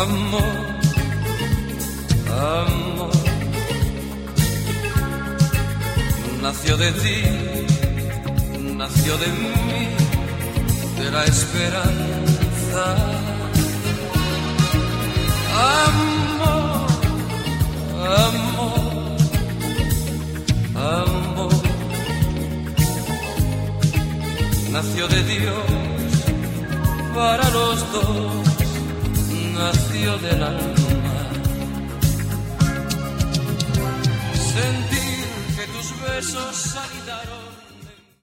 Amor, amor, nació de ti, nació de mí, de la esperanza. Amor, amor, amor, nació de Dios para los dos, nació del alma. Sentir que tus besos saltaron